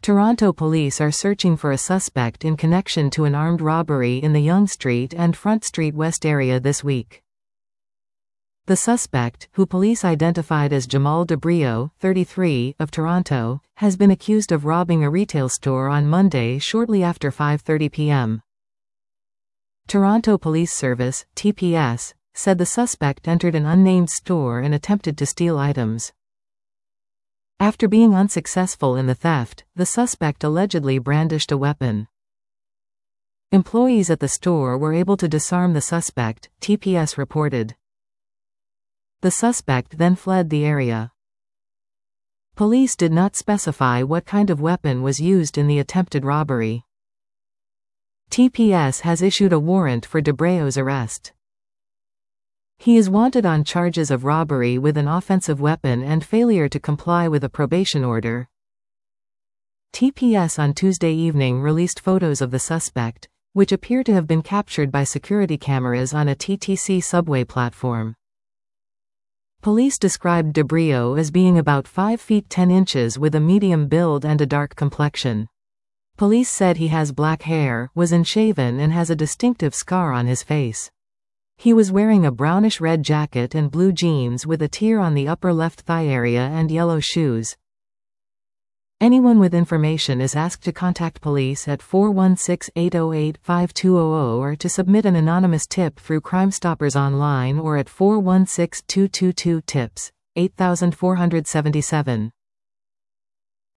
Toronto police are searching for a suspect in connection to an armed robbery in the Yonge Street and Front Street West area this week. The suspect, who police identified as Jamal DeBrio, 33, of Toronto, has been accused of robbing a retail store on Monday shortly after 5:30 p.m. Toronto Police Service, TPS, said the suspect entered an unnamed store and attempted to steal items. After being unsuccessful in the theft, the suspect allegedly brandished a weapon. Employees at the store were able to disarm the suspect, TPS reported. The suspect then fled the area. Police did not specify what kind of weapon was used in the attempted robbery. TPS has issued a warrant for DeBrio's arrest. He is wanted on charges of robbery with an offensive weapon and failure to comply with a probation order. TPS on Tuesday evening released photos of the suspect, which appear to have been captured by security cameras on a TTC subway platform. Police described DeBrio as being about 5 feet 10 inches with a medium build and a dark complexion. Police said he has black hair, was unshaven and has a distinctive scar on his face. He was wearing a brownish-red jacket and blue jeans with a tear on the upper left thigh area and yellow shoes. Anyone with information is asked to contact police at 416-808-5200 or to submit an anonymous tip through Crime Stoppers online or at 416-222-TIPS, 8477.